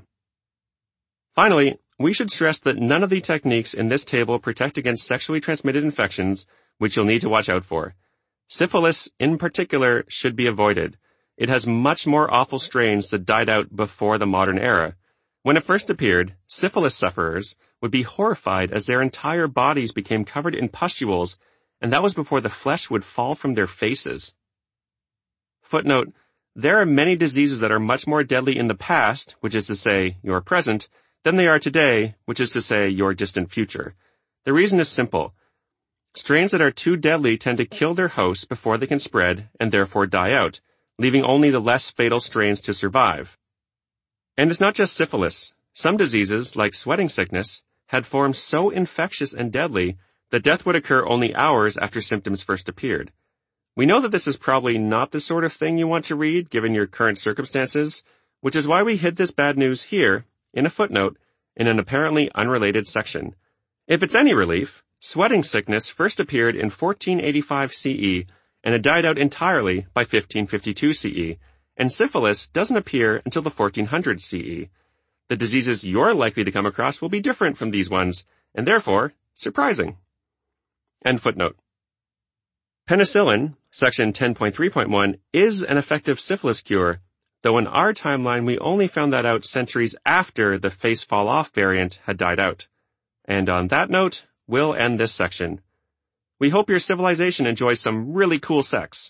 Finally, we should stress that none of the techniques in this table protect against sexually transmitted infections, which you'll need to watch out for. Syphilis, in particular, should be avoided. It has much more awful strains that died out before the modern era. When it first appeared, syphilis sufferers would be horrified as their entire bodies became covered in pustules, and that was before the flesh would fall from their faces. Footnote, there are many diseases that are much more deadly in the past, which is to say, your present, than they are today, which is to say, your distant future. The reason is simple. Strains that are too deadly tend to kill their hosts before they can spread and therefore die out, leaving only the less fatal strains to survive. And it's not just syphilis. Some diseases, like sweating sickness, had forms so infectious and deadly that death would occur only hours after symptoms first appeared. We know that this is probably not the sort of thing you want to read given your current circumstances, which is why we hid this bad news here, in a footnote, in an apparently unrelated section. If it's any relief, sweating sickness first appeared in fourteen eighty-five C E, and it died out entirely by fifteen fifty-two C E, and syphilis doesn't appear until the fourteen hundreds C E. The diseases you're likely to come across will be different from these ones, and therefore, surprising. End footnote. Penicillin, section ten point three point one, is an effective syphilis cure, though in our timeline we only found that out centuries after the face fall off variant had died out. And on that note, we'll end this section. We hope your civilization enjoys some really cool sex.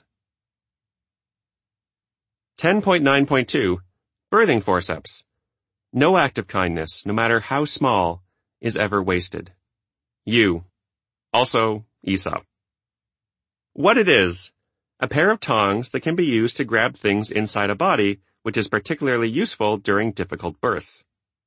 ten point nine point two, Birthing Forceps. No act of kindness, no matter how small, is ever wasted. You. Also, Aesop. What it is. A pair of tongs that can be used to grab things inside a body, which is particularly useful during difficult births.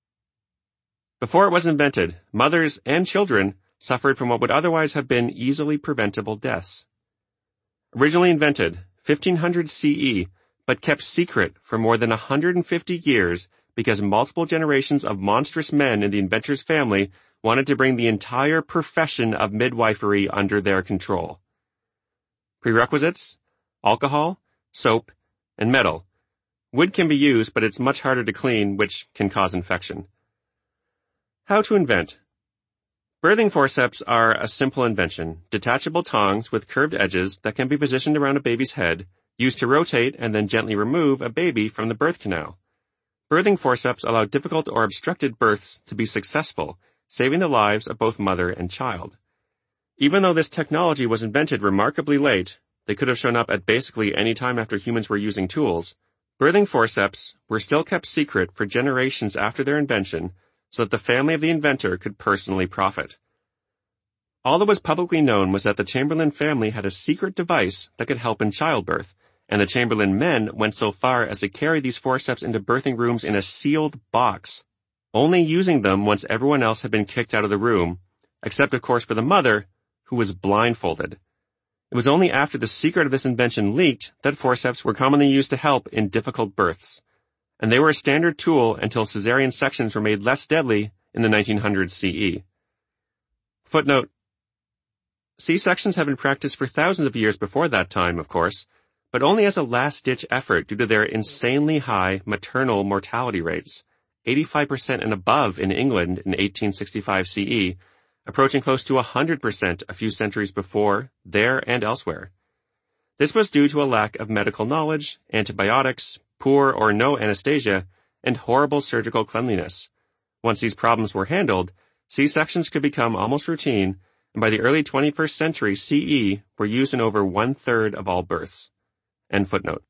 Before it was invented, mothers and children suffered from what would otherwise have been easily preventable deaths. Originally invented, fifteen hundred C E, but kept secret for more than one hundred fifty years because multiple generations of monstrous men in the inventor's family wanted to bring the entire profession of midwifery under their control. Prerequisites: alcohol, soap, and metal. Wood can be used, but it's much harder to clean, which can cause infection. How to invent. Birthing forceps are a simple invention, detachable tongs with curved edges that can be positioned around a baby's head, used to rotate and then gently remove a baby from the birth canal. Birthing forceps allow difficult or obstructed births to be successful, saving the lives of both mother and child. Even though this technology was invented remarkably late, they could have shown up at basically any time after humans were using tools, birthing forceps were still kept secret for generations after their invention so that the family of the inventor could personally profit. All that was publicly known was that the Chamberlain family had a secret device that could help in childbirth, and the Chamberlain men went so far as to carry these forceps into birthing rooms in a sealed box, only using them once everyone else had been kicked out of the room, except of course for the mother, who was blindfolded. It was only after the secret of this invention leaked that forceps were commonly used to help in difficult births, and they were a standard tool until cesarean sections were made less deadly in the nineteen hundreds C E. Footnote: C-sections have been practiced for thousands of years before that time, of course, but only as a last-ditch effort due to their insanely high maternal mortality rates, eighty-five percent and above in England in eighteen sixty-five C E, approaching close to one hundred percent a few centuries before, there and elsewhere. This was due to a lack of medical knowledge, antibiotics, poor or no anesthesia, and horrible surgical cleanliness. Once these problems were handled, C-sections could become almost routine, and by the early twenty-first century C E were used in over one-third of all births. End footnote.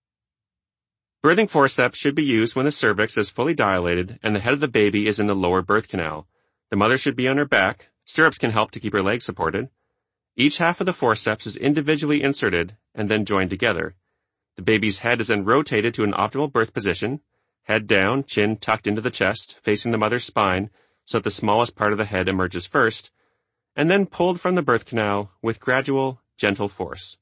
Birthing forceps should be used when the cervix is fully dilated and the head of the baby is in the lower birth canal. The mother should be on her back. Stirrups can help to keep her legs supported. Each half of the forceps is individually inserted and then joined together. The baby's head is then rotated to an optimal birth position, head down, chin tucked into the chest, facing the mother's spine so that the smallest part of the head emerges first, and then pulled from the birth canal with gradual, gentle force.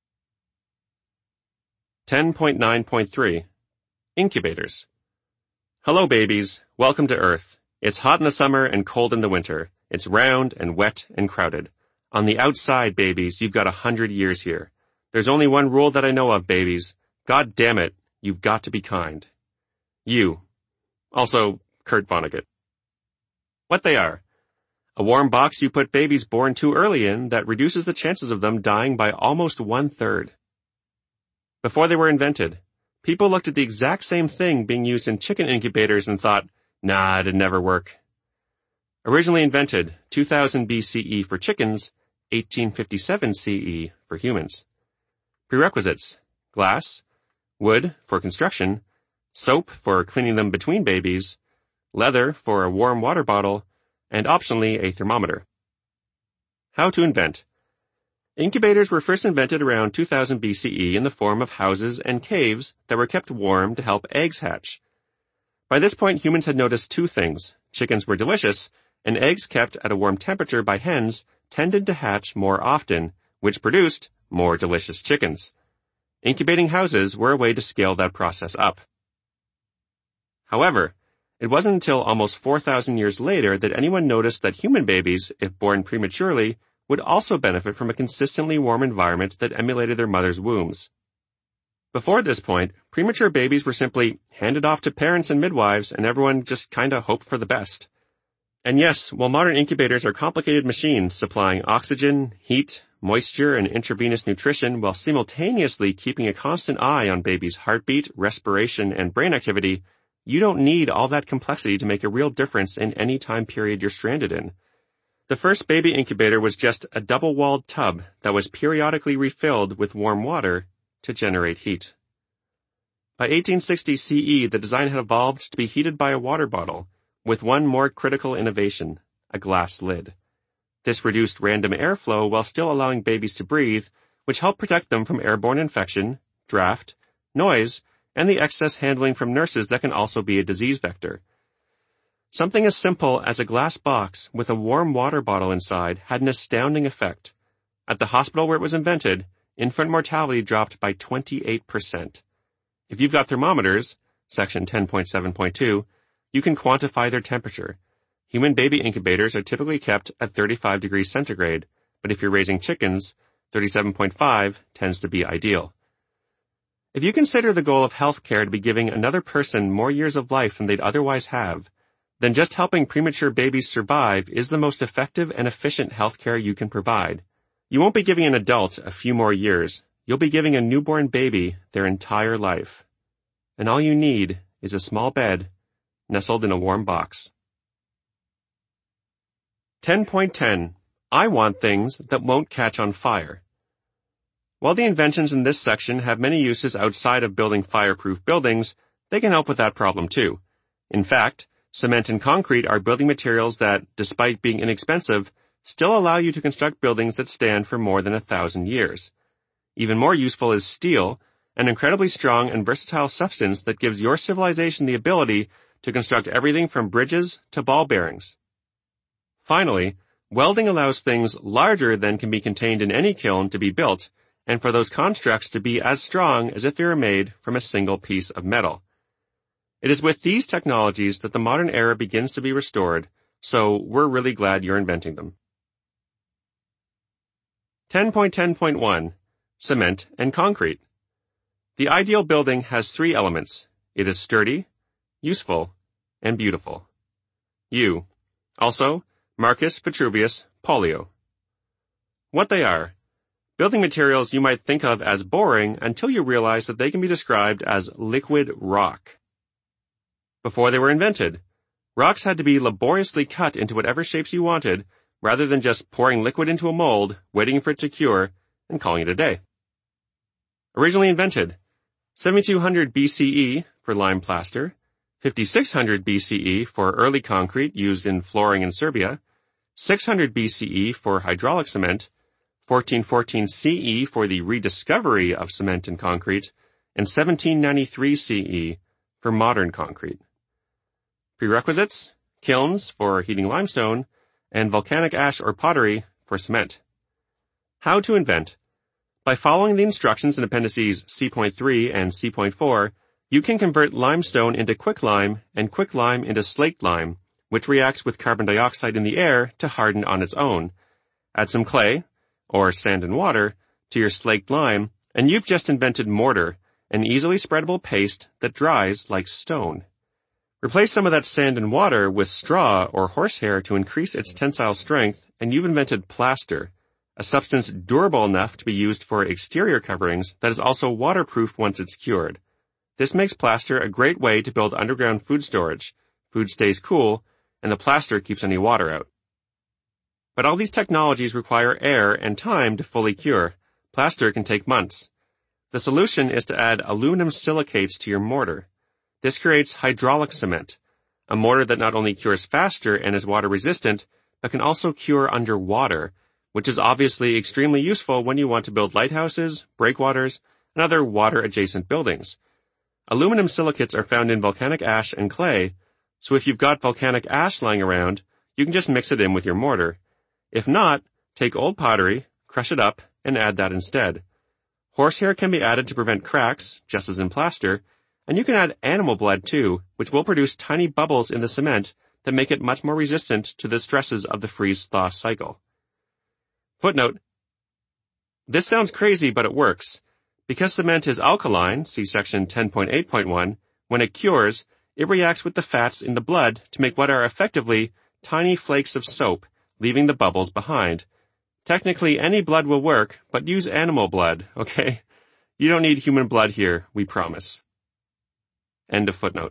ten point nine point three. Incubators. Hello, babies. Welcome to Earth. It's hot in the summer and cold in the winter. It's round and wet and crowded. On the outside, babies, you've got a hundred years here. There's only one rule that I know of, babies. God damn it, you've got to be kind. You. Also, Kurt Vonnegut. What they are. A warm box you put babies born too early in that reduces the chances of them dying by almost one-third. Before they were invented, people looked at the exact same thing being used in chicken incubators and thought, nah, it'd never work. Originally invented two thousand B C E for chickens, eighteen fifty-seven C E for humans. Prerequisites: glass, wood for construction, soap for cleaning them between babies, leather for a warm water bottle, and optionally a thermometer. How to invent. Incubators were first invented around two thousand B C E in the form of houses and caves that were kept warm to help eggs hatch. By this point, humans had noticed two things. Chickens were delicious, and eggs kept at a warm temperature by hens tended to hatch more often, which produced more delicious chickens. Incubating houses were a way to scale that process up. However, it wasn't until almost four thousand years later that anyone noticed that human babies, if born prematurely, would also benefit from a consistently warm environment that emulated their mother's wombs. Before this point, premature babies were simply handed off to parents and midwives, and everyone just kinda hoped for the best. And yes, while modern incubators are complicated machines supplying oxygen, heat, moisture, and intravenous nutrition while simultaneously keeping a constant eye on baby's heartbeat, respiration, and brain activity, you don't need all that complexity to make a real difference in any time period you're stranded in. The first baby incubator was just a double-walled tub that was periodically refilled with warm water to generate heat. By eighteen sixty C E, the design had evolved to be heated by a water bottle, with one more critical innovation, a glass lid. This reduced random airflow while still allowing babies to breathe, which helped protect them from airborne infection, draft, noise, and the excess handling from nurses that can also be a disease vector. Something as simple as a glass box with a warm water bottle inside had an astounding effect. At the hospital where it was invented, infant mortality dropped by twenty-eight percent. If you've got thermometers, section ten point seven point two, you can quantify their temperature. Human baby incubators are typically kept at thirty-five degrees centigrade, but if you're raising chickens, thirty-seven point five tends to be ideal. If you consider the goal of healthcare to be giving another person more years of life than they'd otherwise have, then just helping premature babies survive is the most effective and efficient healthcare you can provide. You won't be giving an adult a few more years. You'll be giving a newborn baby their entire life. And all you need is a small bed nestled in a warm box. ten point ten. I want things that won't catch on fire. While the inventions in this section have many uses outside of building fireproof buildings, they can help with that problem too. In fact, cement and concrete are building materials that, despite being inexpensive, still allow you to construct buildings that stand for more than a thousand years. Even more useful is steel, an incredibly strong and versatile substance that gives your civilization the ability to construct everything from bridges to ball bearings. Finally, welding allows things larger than can be contained in any kiln to be built, and for those constructs to be as strong as if they were made from a single piece of metal. It is with these technologies that the modern era begins to be restored, so we're really glad you're inventing them. ten point ten point one. Cement and concrete. The ideal building has three elements. It is sturdy, useful, and beautiful. U. Also, Marcus Vitruvius Polio. What they are. Building materials you might think of as boring until you realize that they can be described as liquid rock. Before they were invented, rocks had to be laboriously cut into whatever shapes you wanted, rather than just pouring liquid into a mold, waiting for it to cure, and calling it a day. Originally invented, seventy-two hundred B C E for lime plaster, fifty-six hundred B C E for early concrete used in flooring in Serbia, six hundred B C E for hydraulic cement, fourteen fourteen C E for the rediscovery of cement and concrete, and seventeen ninety-three C E for modern concrete. Prerequisites: kilns for heating limestone, and volcanic ash or pottery for cement. How to invent. By following the instructions in appendices C point three and C point four, you can convert limestone into quicklime and quicklime into slaked lime, which reacts with carbon dioxide in the air to harden on its own. Add some clay, or sand and water, to your slaked lime, and you've just invented mortar, an easily spreadable paste that dries like stone. Replace some of that sand and water with straw or horsehair to increase its tensile strength, and you've invented plaster, a substance durable enough to be used for exterior coverings that is also waterproof once it's cured. This makes plaster a great way to build underground food storage. Food stays cool, and the plaster keeps any water out. But all these technologies require air and time to fully cure. Plaster can take months. The solution is to add aluminum silicates to your mortar. This creates hydraulic cement, a mortar that not only cures faster and is water resistant, but can also cure underwater, which is obviously extremely useful when you want to build lighthouses, breakwaters, and other water-adjacent buildings. Aluminum silicates are found in volcanic ash and clay, so if you've got volcanic ash lying around, you can just mix it in with your mortar. If not, take old pottery, crush it up, and add that instead. Horsehair can be added to prevent cracks, just as in plaster, and you can add animal blood too, which will produce tiny bubbles in the cement that make it much more resistant to the stresses of the freeze-thaw cycle. Footnote: this sounds crazy, but it works. Because cement is alkaline, see section ten point eight point one, when it cures, it reacts with the fats in the blood to make what are effectively tiny flakes of soap, leaving the bubbles behind. Technically, any blood will work, but use animal blood, okay? You don't need human blood here, we promise. End of footnote.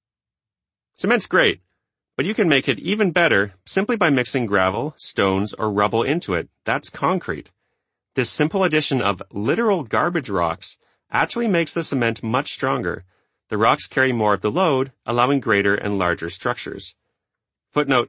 Cement's great, but you can make it even better simply by mixing gravel, stones, or rubble into it. That's concrete. This simple addition of literal garbage rocks actually makes the cement much stronger. The rocks carry more of the load, allowing greater and larger structures. Footnote: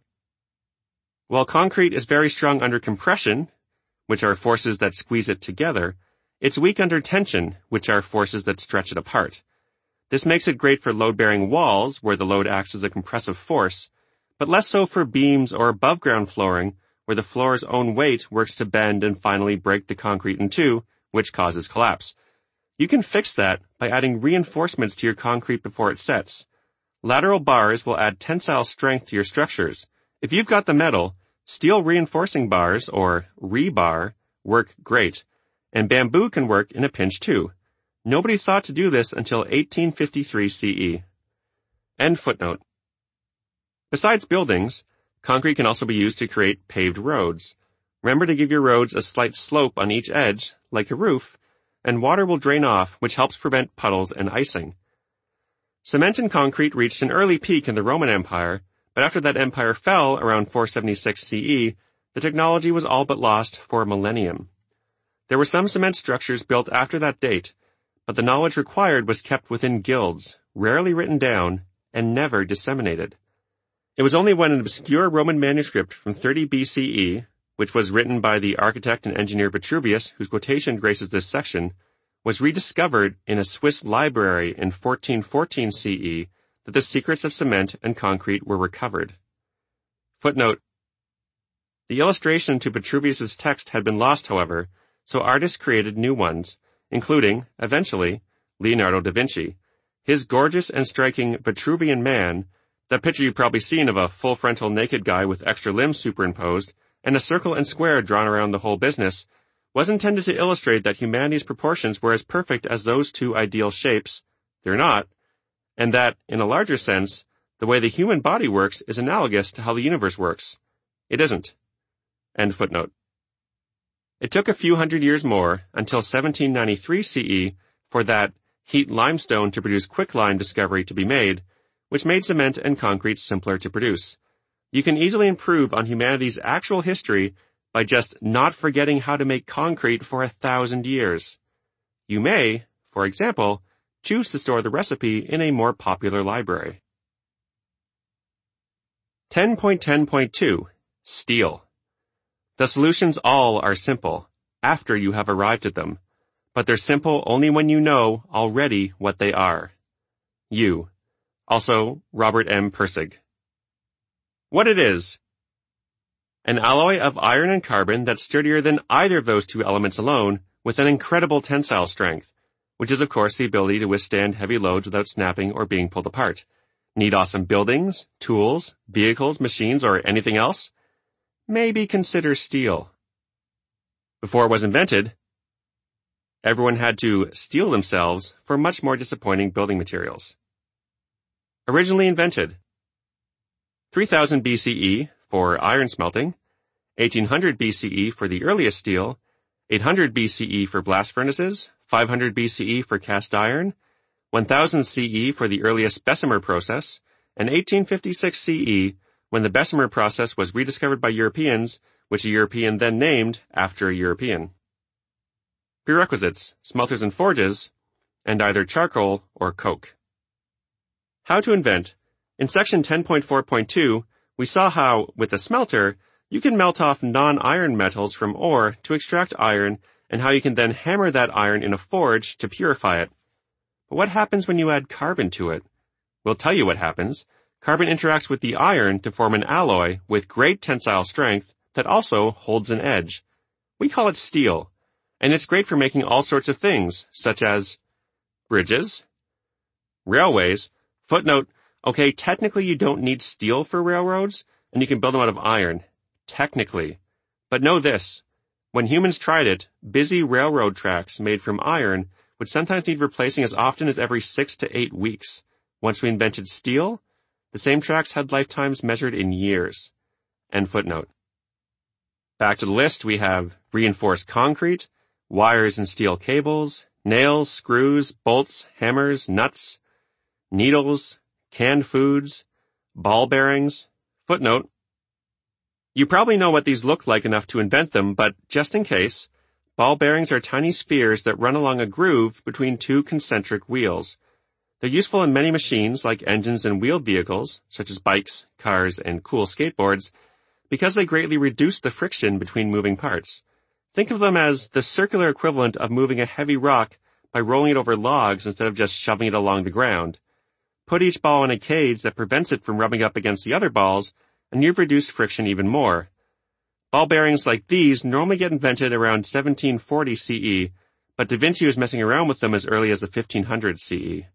while concrete is very strong under compression, which are forces that squeeze it together, it's weak under tension, which are forces that stretch it apart. This makes it great for load-bearing walls, where the load acts as a compressive force, but less so for beams or above-ground flooring, where the floor's own weight works to bend and finally break the concrete in two, which causes collapse. You can fix that by adding reinforcements to your concrete before it sets. Lateral bars will add tensile strength to your structures. If you've got the metal, steel reinforcing bars, or rebar, work great, and bamboo can work in a pinch too. Nobody thought to do this until eighteen fifty-three C E. End footnote. Besides buildings, concrete can also be used to create paved roads. Remember to give your roads a slight slope on each edge, like a roof, and water will drain off, which helps prevent puddles and icing. Cement and concrete reached an early peak in the Roman Empire, but after that empire fell around four seventy-six C E, the technology was all but lost for a millennium. There were some cement structures built after that date, but the knowledge required was kept within guilds, rarely written down, and never disseminated. It was only when an obscure Roman manuscript from thirty B C E, which was written by the architect and engineer Vitruvius, whose quotation graces this section, was rediscovered in a Swiss library in fourteen fourteen C E that the secrets of cement and concrete were recovered. Footnote: the illustration to Vitruvius's text had been lost, however, so artists created new ones, including, eventually, Leonardo da Vinci. His gorgeous and striking Vitruvian Man, that picture you've probably seen of a full frontal naked guy with extra limbs superimposed, and a circle and square drawn around the whole business, was intended to illustrate that humanity's proportions were as perfect as those two ideal shapes. They're not. And that, in a larger sense, the way the human body works is analogous to how the universe works. It isn't. End footnote. It took a few hundred years more, until seventeen ninety-three C E, for that heat limestone to produce quicklime discovery to be made, which made cement and concrete simpler to produce. You can easily improve on humanity's actual history by just not forgetting how to make concrete for a thousand years. You may, for example, choose to store the recipe in a more popular library. ten point ten point two. Steel. The solutions all are simple, after you have arrived at them, but they're simple only when you know already what they are. You. Also, Robert M. Pirsig. What it is. An alloy of iron and carbon that's sturdier than either of those two elements alone, with an incredible tensile strength, which is of course the ability to withstand heavy loads without snapping or being pulled apart. Need awesome buildings, tools, vehicles, machines, or anything else? Maybe consider steel. Before it was invented, everyone had to steel themselves for much more disappointing building materials. Originally invented. three thousand B C E for iron smelting, eighteen hundred B C E for the earliest steel, eight hundred B C E for blast furnaces, five hundred B C E for cast iron, one thousand C E for the earliest Bessemer process, and eighteen fifty-six C E when the Bessemer process was rediscovered by Europeans, which a European then named after a European. Prerequisites, smelters and forges, and either charcoal or coke. How to invent. In section ten point four point two, we saw how, with a smelter, you can melt off non-iron metals from ore to extract iron, and how you can then hammer that iron in a forge to purify it. But what happens when you add carbon to it? We'll tell you what happens. Carbon interacts with the iron to form an alloy with great tensile strength that also holds an edge. We call it steel, and it's great for making all sorts of things, such as bridges, railways. Footnote, okay, technically you don't need steel for railroads, and you can build them out of iron. Technically. But know this. When humans tried it, busy railroad tracks made from iron would sometimes need replacing as often as every six to eight weeks. Once we invented steel, the same tracks had lifetimes measured in years. End footnote. Back to the list, we have reinforced concrete, wires and steel cables, nails, screws, bolts, hammers, nuts, needles, canned foods, ball bearings. Footnote. You probably know what these look like enough to invent them, but just in case, ball bearings are tiny spheres that run along a groove between two concentric wheels. They're useful in many machines like engines and wheeled vehicles, such as bikes, cars, and cool skateboards, because they greatly reduce the friction between moving parts. Think of them as the circular equivalent of moving a heavy rock by rolling it over logs instead of just shoving it along the ground. Put each ball in a cage that prevents it from rubbing up against the other balls, and you've reduced friction even more. Ball bearings like these normally get invented around seventeen forty C E, but Da Vinci was messing around with them as early as the fifteen hundred C E.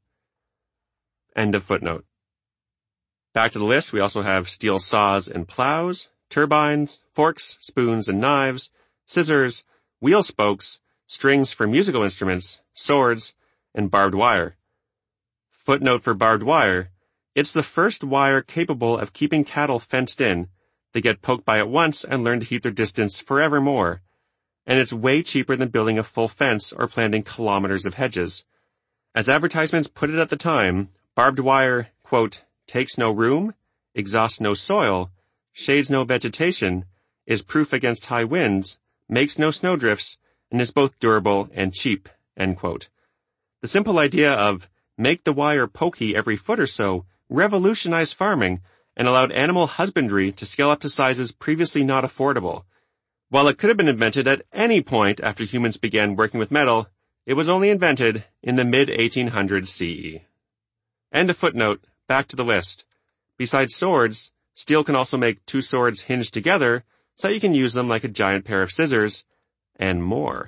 End of footnote. Back to the list, we also have steel saws and plows, turbines, forks, spoons and knives, scissors, wheel spokes, strings for musical instruments, swords, and barbed wire. Footnote for barbed wire. It's the first wire capable of keeping cattle fenced in. They get poked by it once and learn to keep their distance forevermore. And it's way cheaper than building a full fence or planting kilometers of hedges. As advertisements put it at the time, barbed wire, quote, takes no room, exhausts no soil, shades no vegetation, is proof against high winds, makes no snowdrifts, and is both durable and cheap, end quote. The simple idea of make the wire pokey every foot or so revolutionized farming and allowed animal husbandry to scale up to sizes previously not affordable. While it could have been invented at any point after humans began working with metal, it was only invented in the mid eighteen hundreds C E. And a footnote, back to the list. Besides swords, steel can also make two swords hinge together so you can use them like a giant pair of scissors, and more.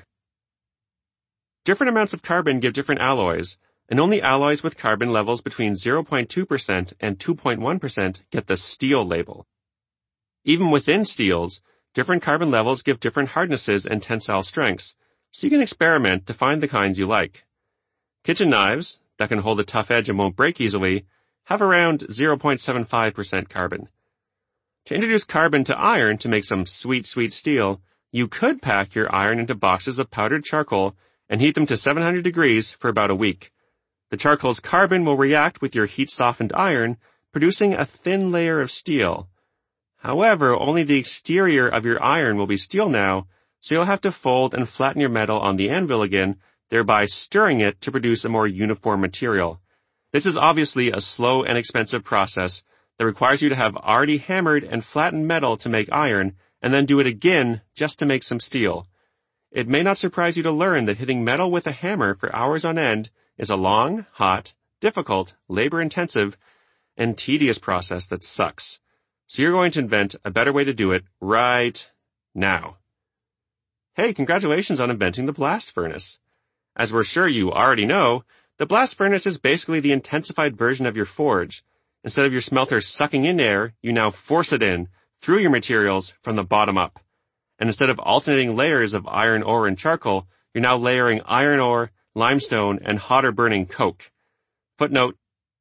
Different amounts of carbon give different alloys, and only alloys with carbon levels between zero point two percent and two point one percent get the steel label. Even within steels, different carbon levels give different hardnesses and tensile strengths, so you can experiment to find the kinds you like. Kitchen knives, that can hold a tough edge and won't break easily, have around zero point seven five percent carbon. To introduce carbon to iron to make some sweet, sweet steel, you could pack your iron into boxes of powdered charcoal and heat them to seven hundred degrees for about a week. The charcoal's carbon will react with your heat-softened iron, producing a thin layer of steel. However, only the exterior of your iron will be steel now, so you'll have to fold and flatten your metal on the anvil again, thereby stirring it to produce a more uniform material. This is obviously a slow and expensive process that requires you to have already hammered and flattened metal to make iron, and then do it again just to make some steel. It may not surprise you to learn that hitting metal with a hammer for hours on end is a long, hot, difficult, labor-intensive, and tedious process that sucks. So you're going to invent a better way to do it right now. Hey, congratulations on inventing the blast furnace. As we're sure you already know, the blast furnace is basically the intensified version of your forge. Instead of your smelter sucking in air, you now force it in through your materials from the bottom up. And instead of alternating layers of iron ore and charcoal, you're now layering iron ore, limestone, and hotter burning coke. Footnote.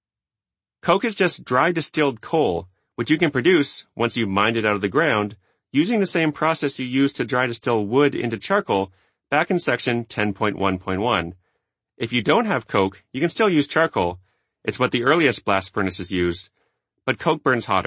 Coke is just dry distilled coal, which you can produce, once you've mined it out of the ground, using the same process you use to dry distill wood into charcoal back in section ten point one point one. If you don't have coke, you can still use charcoal. It's what the earliest blast furnaces used. But coke burns hotter.